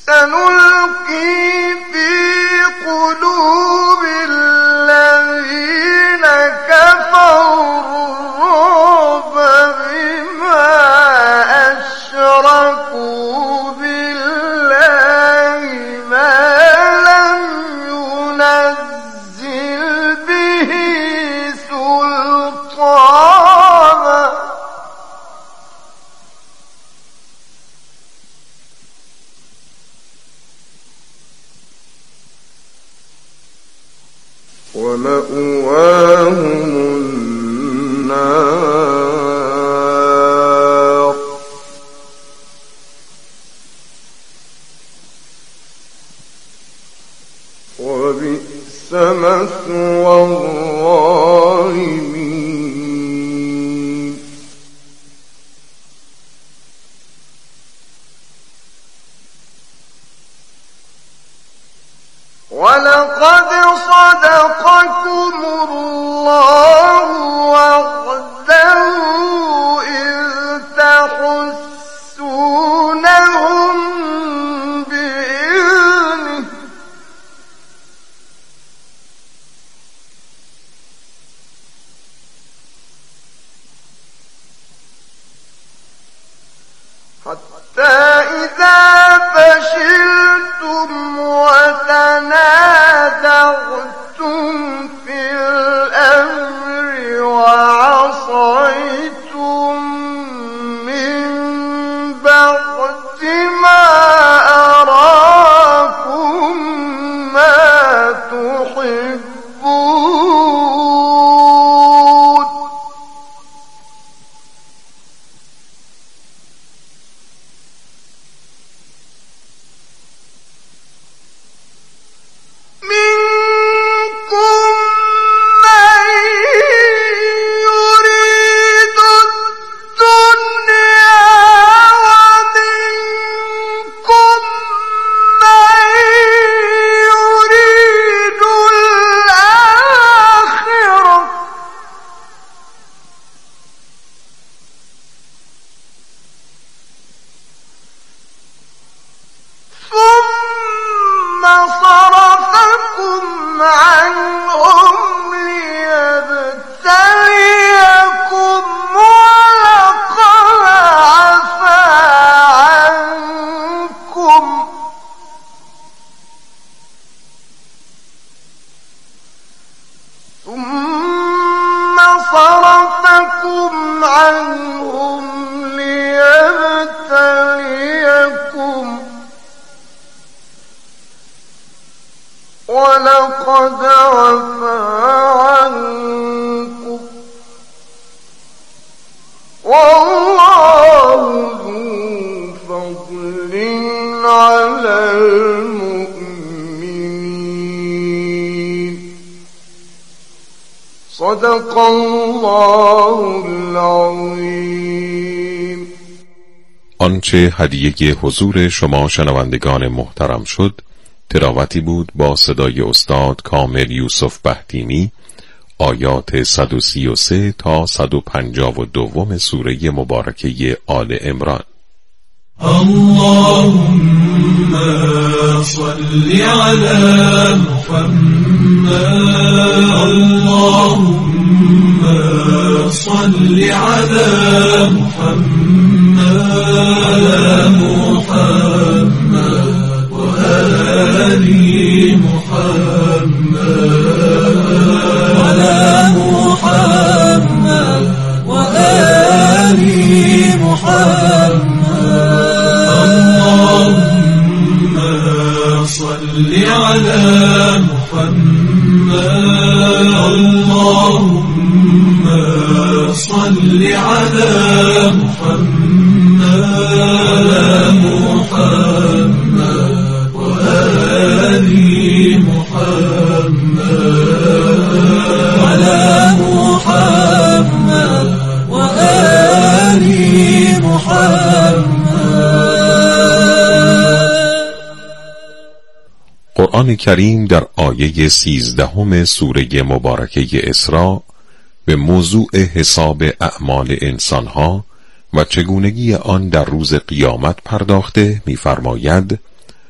سنلقي في قلوب الذين كفروا الرعب بما أشركوا بالله ما لم ينزل به سلطانا ومأواهم النار وبئس مثوى الظالمين ولقد صدقكم الله وعده إذ تحسونهم بإذنه حتى إذا فشلتم وتنازعتم في الأمر وعصيتم من بعد ما أراكم ما تحبون منكم من يريد الدنيا ومنكم من يريد الآخرة ثم صرفكم عنهم ليبتليكم ولقد عفا عنكم ثم صرفكم عنهم ليبتليكم ولقد عفا عنكم والله ذو فضل على المؤمنين صدق الله العظیم. آنچه هدیه حضور شما شنوندگان محترم شد تلاوتی بود با صدای استاد کامل یوسف بهتیمی آیات 133 تا 152 سوره مبارکه آل عمران. اللهم صل على محمد اللهم صل على محمد وآل محمد وآل محمد اللهم صل على محمد اللهم صل على محمد وآل قرآن کریم در آیه 13 سوره مبارکه اسراء به موضوع حساب اعمال انسانها و چگونگی آن در روز قیامت پرداخته می‌فرماید: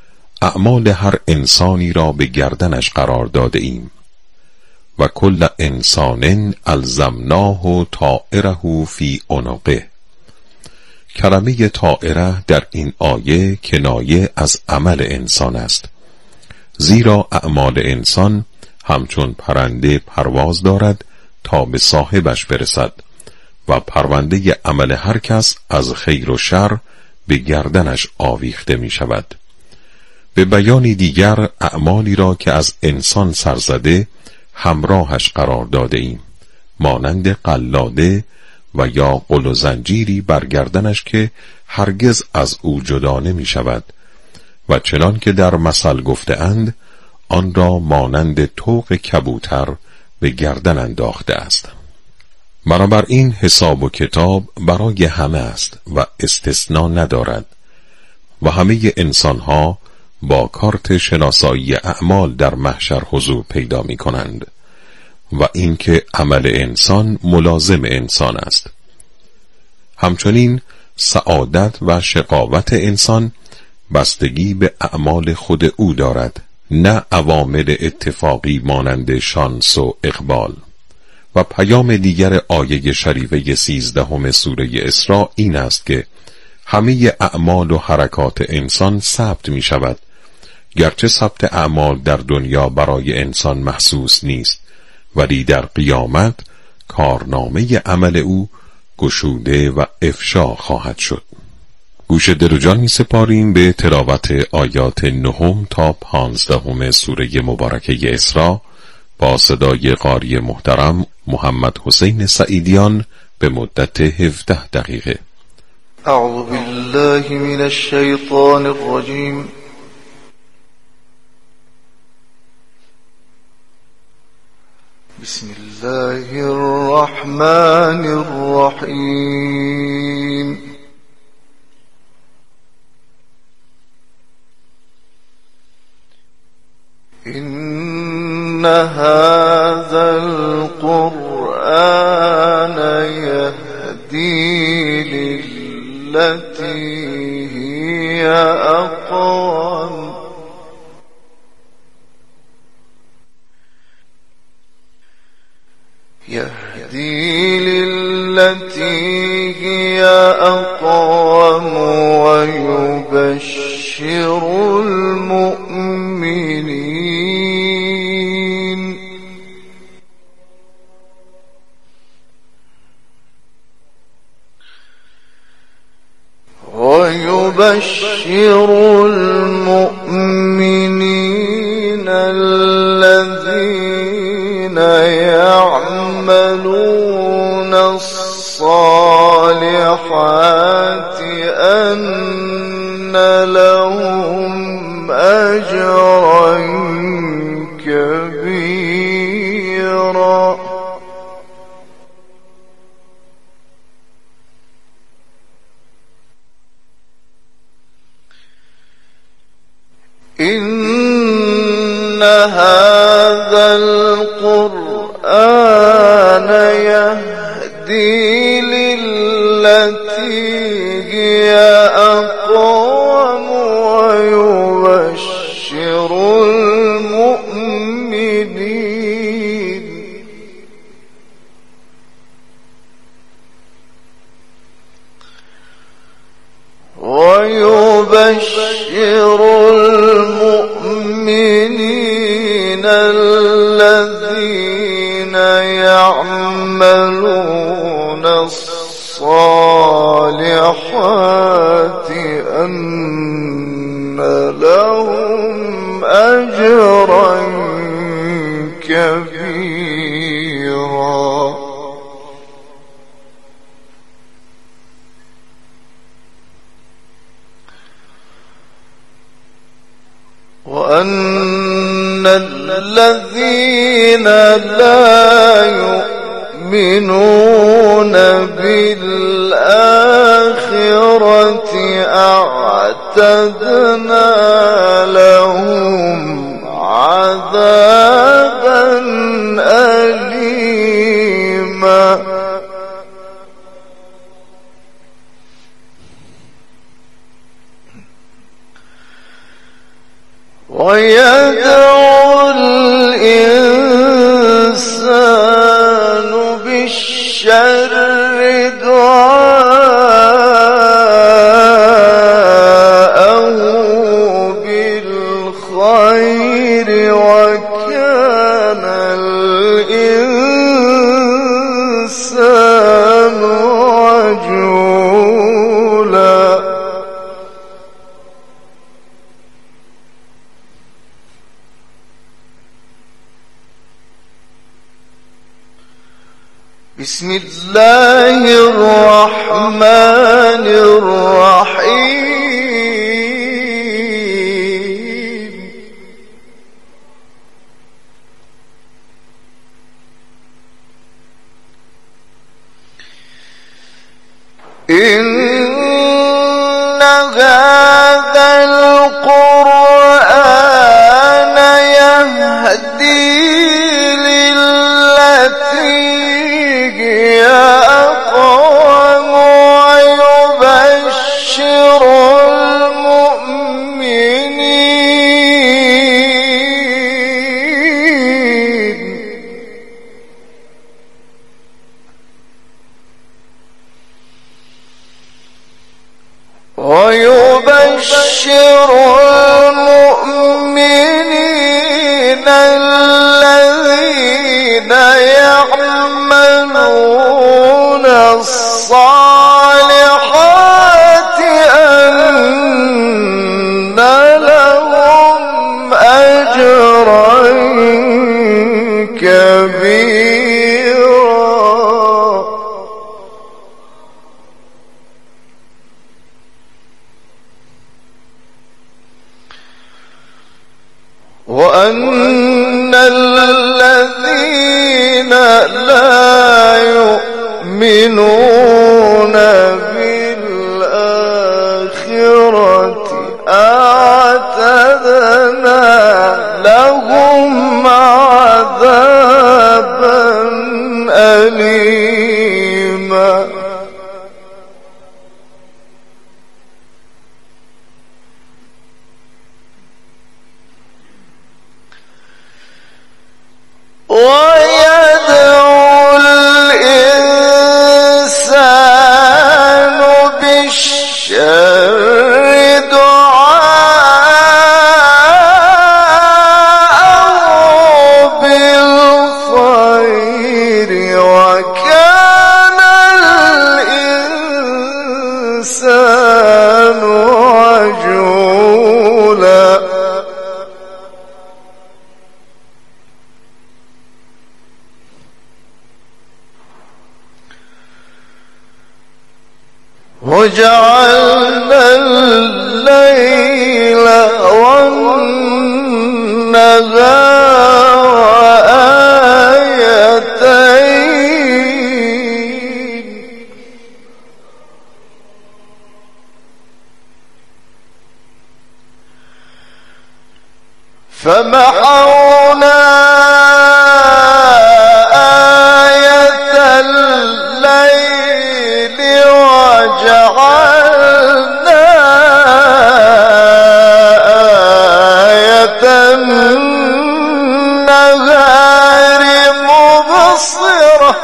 اعمال هر انسانی را به گردنش قرار داده ایم و کل انسان الزمناه طائره فی عنقه. کلمه طائره در این آیه کنایه از عمل انسان است، زیرا اعمال انسان همچون پرنده پرواز دارد تا به صاحبش برسد و پرونده عمل هر کس از خیر و شر به گردنش آویخته می شود. به بیان دیگر اعمالی را که از انسان سرزده همراهش قرار داده ایم، مانند قلاده و یا قل و زنجیری بر گردنش که هرگز از او جدا نمی شود و چنان که در مثل گفته اند آن را مانند طوق کبوتر به گردن انداخته است. بنابراین حساب و کتاب برای همه است و استثناء ندارد و همه انسانها با کارت شناسایی اعمال در محشر حضور پیدا می کنند و اینکه عمل انسان ملازم انسان است. همچنین سعادت و شقاوت انسان بستگی به اعمال خود او دارد، نه عوامل اتفاقی مانند شانس و اقبال. و پیام دیگر آیه شریفه 13 سوره اسراء این است که همه اعمال و حرکات انسان ثبت می شود، گرچه ثبت اعمال در دنیا برای انسان محسوس نیست، ولی در قیامت کارنامه عمل او گشوده و افشا خواهد شد. گوش دل و جان می سپاریم به تلاوت آیات 9 تا 15 سوره مبارکه اسراء با صدای قاری محترم محمد حسین سعیدیان به مدت 17 دقیقه. اعوذ بالله من الشیطان الرجیم. بسم الله الرحمن الرحیم. إن هذا القرآن يهدي للتي هي أقوم ويبشر المؤمنين الذين يعملون الصالحات أن لهم أجرا كبيرا. إن هذا القرآن يهدي للتي هي أقوم ويبشر المؤمنين الذين يعملون الصالحات أن لهم أجرا كبيرا. وأن الذين لا يؤمنون بالآخرة أعتدنا لهم عذابا أليما. ويدعو الإنسان بالشر دعاءه بالخير وكان الإنسان عجولا. بسم الله الرحمن الرحيم. إن هذا القرآن يهدي للتي هي أقوم ويبشر المؤمنين الذين يعملون الصالحات أن لهم أجرا كبيرا. وأن الذين لا يؤمنون بالآخرة أعتدنا لهم عذابا أليما. ويدعو الإنسان بالشر دعاءه بالخير وكان الإنسان عجولا. وجعلنا الليل والنهار آيتين فمحونا آية الليل وجعلنا آية النهار مبصرة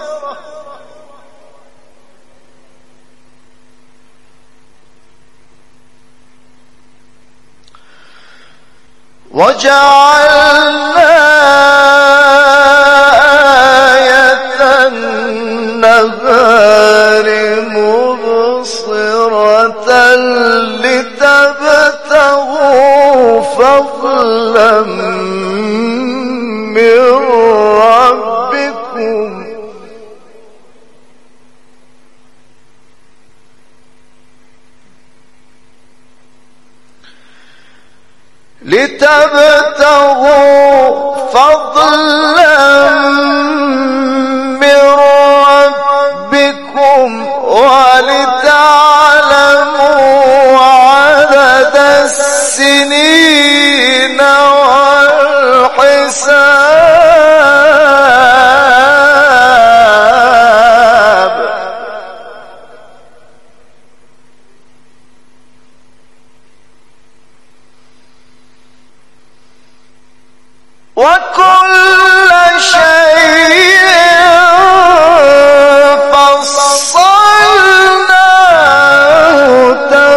وجعلنا آية النهار مبصرة لتبتغوا فضلا من ربكم ولتعلموا عدد السنين والحساب وكل شيء فصلناه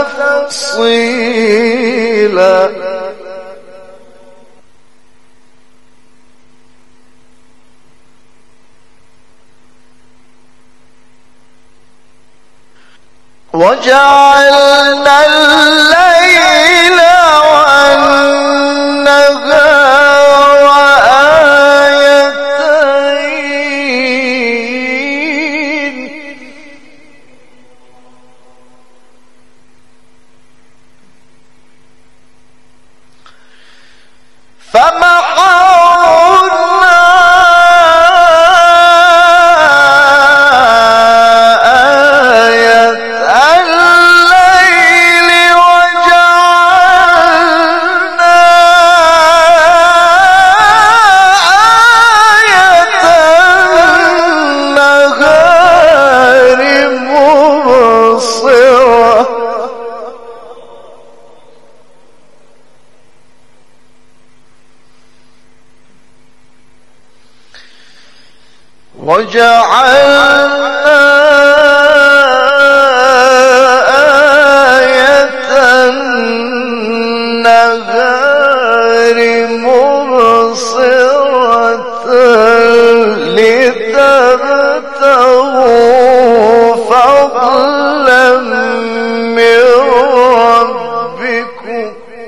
تفصيلا وجعلنا الليل والنهار آيتين فمحونا وجعلنا آية النهار مبصرة لتبتغوا فضلا من ربكم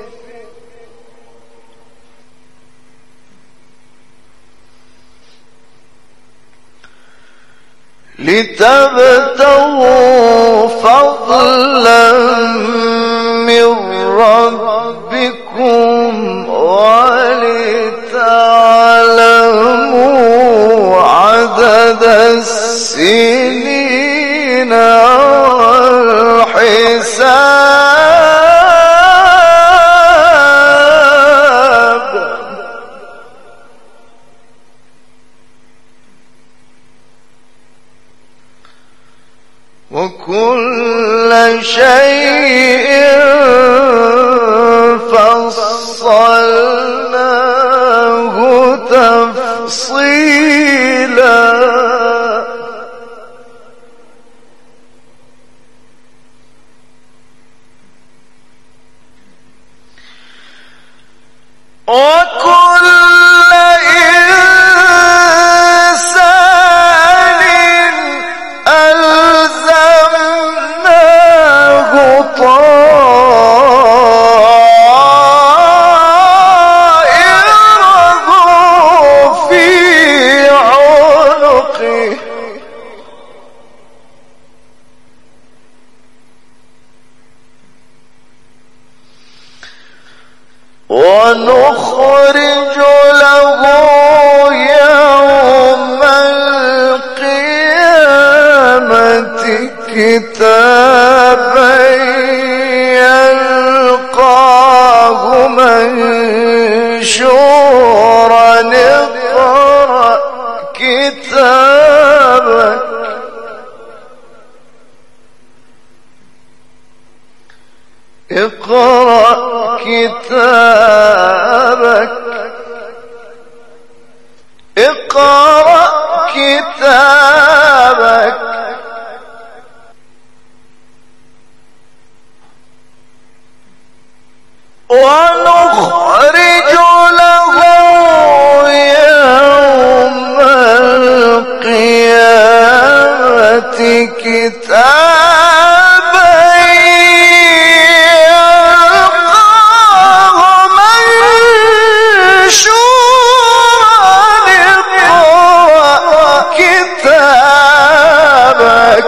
لتبتغوا فضلا من ربكم ولتعلموا عدد السنين والحساب وكل شيء فصلناه تفصيلا وكل ونخرج له يوم القيامة كتابا يلقاه منشورا اقرأ كتابك اقرأ كتابك اقرأ كتابك ونخرج له يوم القيامة كتابا يلقاه منشورا اقرأ كتابك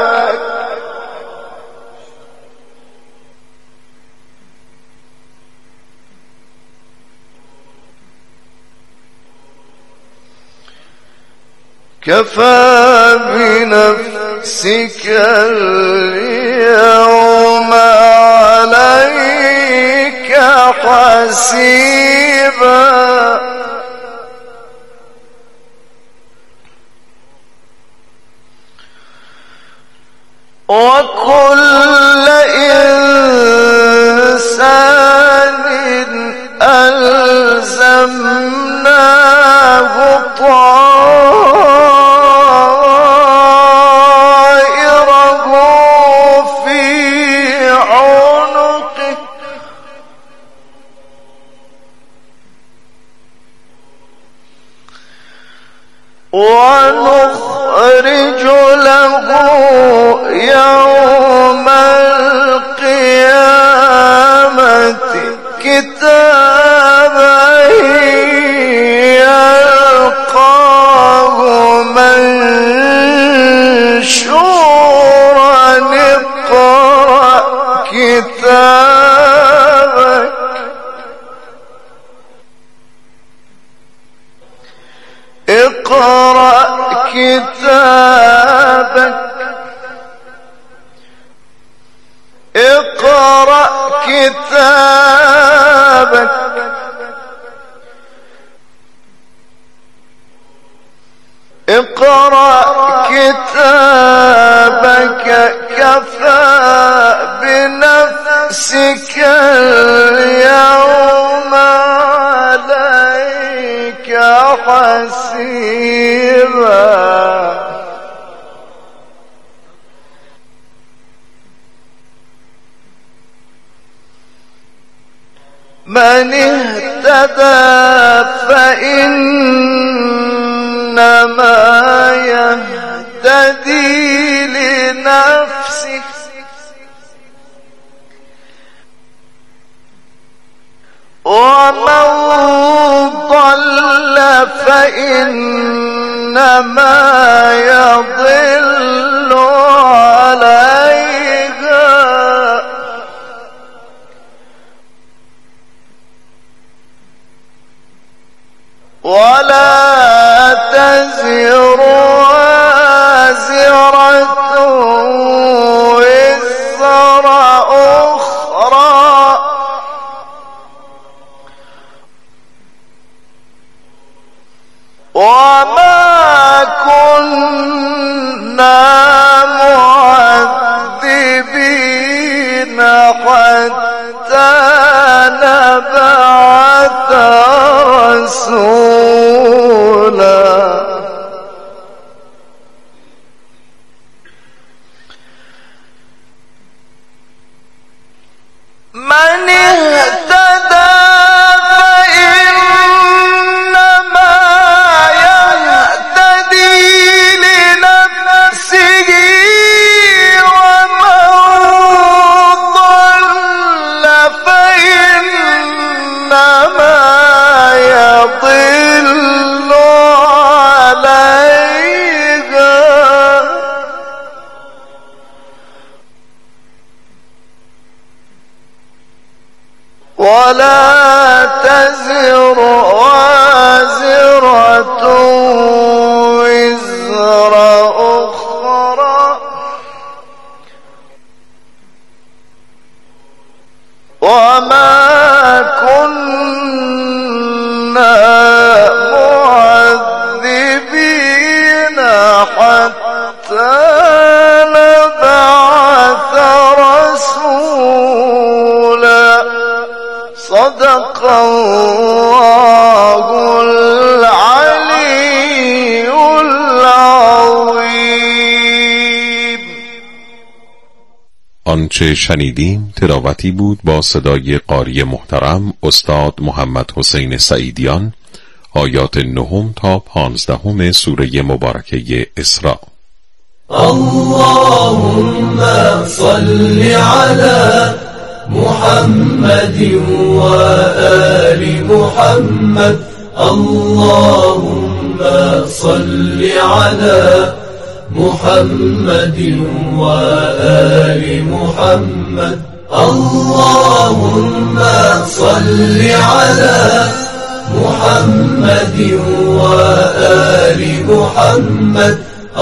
كفى بنفسك اليوم عليك حسيبا وكل إنسان ألزمناه ونخرج له يوم القيامة كتابا يلقاه منشورا اقرأ كتابك اقرأ كتابك اقرأ كتابك اقرأ كتابك كفى بنفسك اليوم عليك حسيبا من اهتدى فإنما يهتدي لنفسه ومن ضل فإنما يضل عليها ولا تزر وازرة وزر أخرى وما كنا معذبين حتى نبعث رسولا من اهتدى فإنما يهتدي لنفسه ومن ضل فإنما يضل عليها ولا تزر وازرة وزر أخرى وما كنا معذبين حتى نبعث رسولا صدق الله العلي العظیم. آنچه شنیدیم تلاوتی بود با صدای قاری محترم استاد محمد حسین سعیدیان، آیات 9 تا 15 سوره مبارکه اسراء. اللهم صل على محمد وآل محمد. اللهم صل على محمد وآل محمد. اللهم صل على محمد وآل محمد.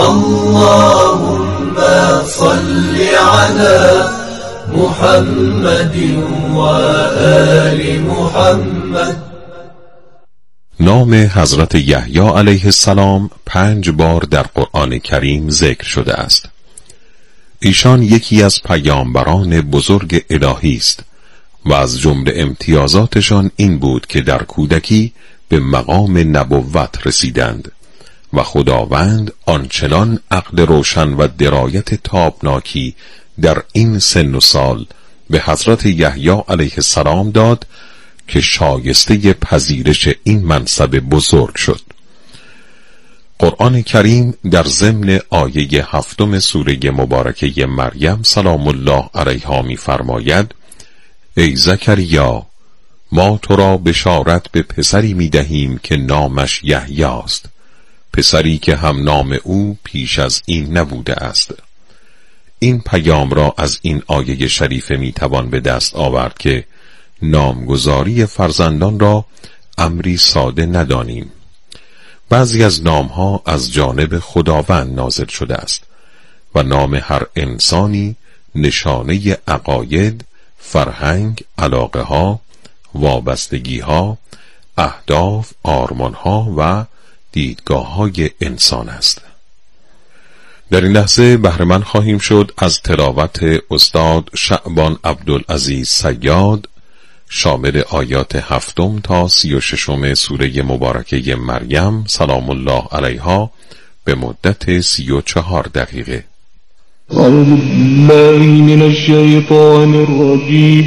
اللهم صل على محمد وآل محمد. نام حضرت یحیی علیه السلام 5 بار در قرآن کریم ذکر شده است. ایشان یکی از پیامبران بزرگ الهی است و از جمله امتیازاتشان این بود که در کودکی به مقام نبوت رسیدند و خداوند آنچنان عقل روشن و درایت تابناکی در این سن و سال به حضرت یحیی علیه السلام داد که شایسته پذیرش این منصب بزرگ شد. قرآن کریم در ضمن آیه 7 سوره مبارکه مریم سلام الله علیها می فرماید: ای زکریا، ما تو را بشارت به پسری می دهیم که نامش یحیی است، پسری که هم نام او پیش از این نبوده است. این پیام را از این آیه شریفه می توان به دست آورد که نامگذاری فرزندان را امری ساده ندانیم. بعضی از نامها از جانب خداوند نازل شده است و نام هر انسانی نشانه عقاید، فرهنگ، علاقه ها، وابستگی ها، اهداف، آرمان ها و دیدگاه های انسان است. در این لحظه بهره‌مند خواهیم شد از تلاوت استاد شعبان عبدالعزیز صیاد شامل آیات 7 تا 36 سوره مبارکه مریم سلام الله علیها به مدت 34 دقیقه. اعوذ بالله من الشیطان الرجیم.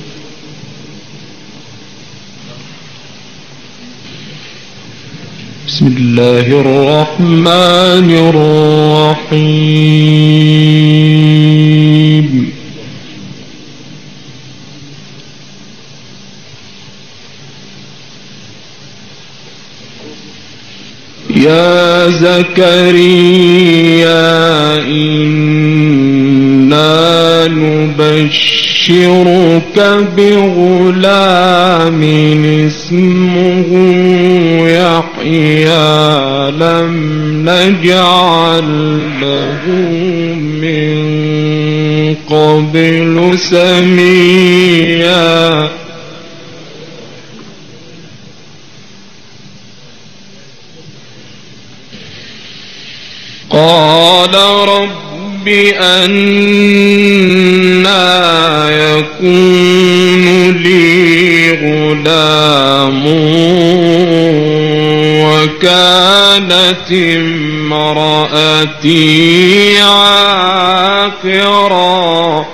بسم الله الرحمن الرحیم. یا زكريا إنا نبشرك بغلام اسمه يحيى لم نجعل له من قبل سميا. قال رب أنى يكون لي غلام وكانت امرأتي عاقرا.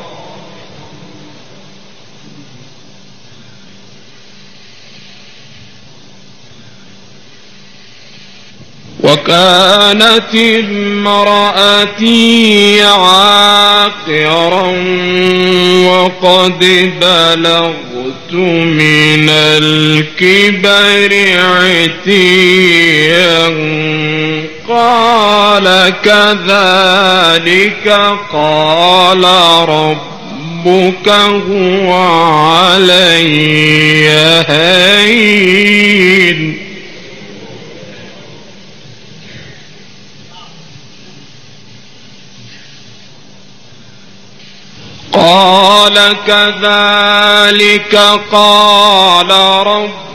وكانت امرأتي عاقرا وقد بلغت من الكبر عتيا. قال كذلك قال ربك هو علي هين. قال كذلك قال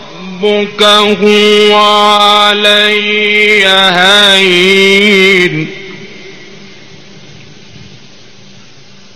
ربك هو علي هين